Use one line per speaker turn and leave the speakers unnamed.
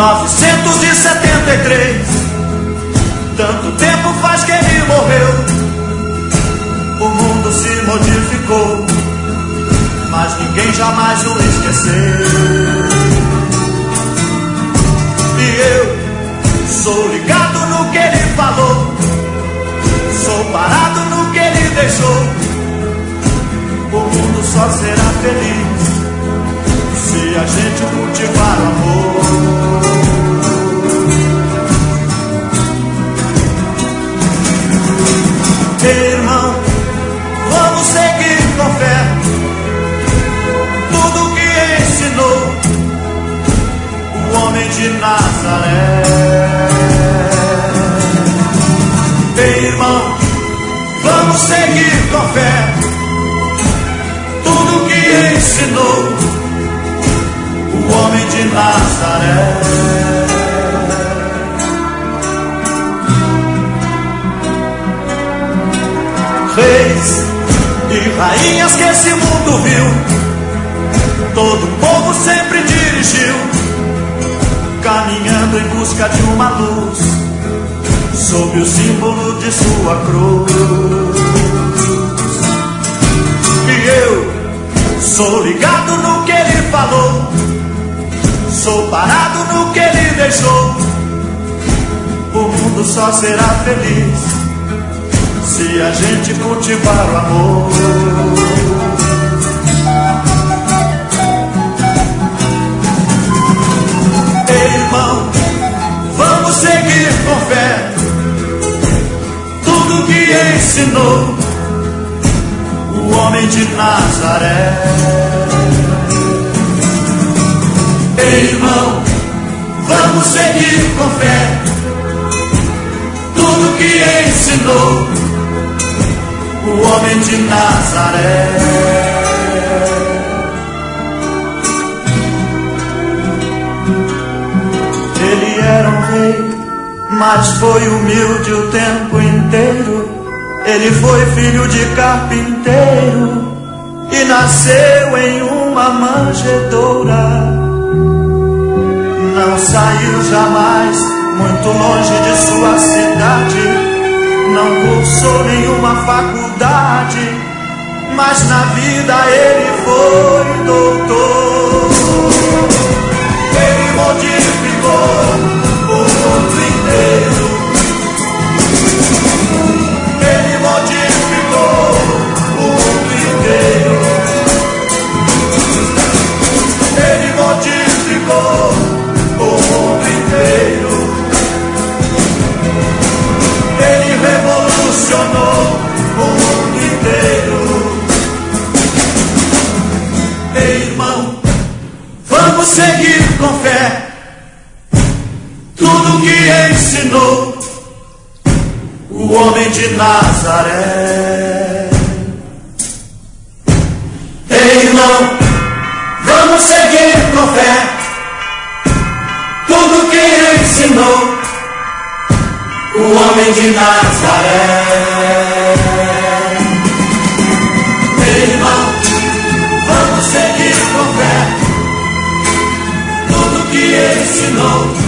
1973, tanto tempo faz que ele morreu. O mundo se modificou, mas ninguém jamais o esqueceu. E eu sou ligado no que ele falou, sou parado no que ele deixou. O mundo só será feliz se a gente cultivar o amor. Irmão, vamos seguir com fé tudo que ensinou o homem de Nazaré. Irmão, vamos seguir com fé tudo que ensinou o homem de Nazaré. Reis e rainhas que esse mundo viu, todo o povo sempre dirigiu, caminhando em busca de uma luz, sob o símbolo de sua cruz. E eu sou ligado no que ele falou, sou parado no que ele deixou. O mundo só será feliz se a gente cultivar o amor. Irmão, vamos seguir com fé tudo que ensinou o homem de Nazaré. Irmão, vamos seguir com fé tudo que ensinou o homem de Nazaré. Ele era um rei, mas foi humilde o tempo inteiro. Ele foi filho de carpinteiro e nasceu em uma manjedoura. Não saiu jamais muito longe de sua cidade, não cursou nenhuma faculdade, mas na vida ele foi doutor. Ele modificou o mundo inteiro. Ele modificou o mundo inteiro. Ele modificou o mundo inteiro. Ele revolucionou o mundo inteiro. Ei, irmão, vamos seguir com fé tudo que ensinou o homem de Nazaré. Ei, irmão, vamos seguir com fé tudo que ensinou o homem de Nazaré. Meu irmão, vamos seguir com fé tudo que ele ensinou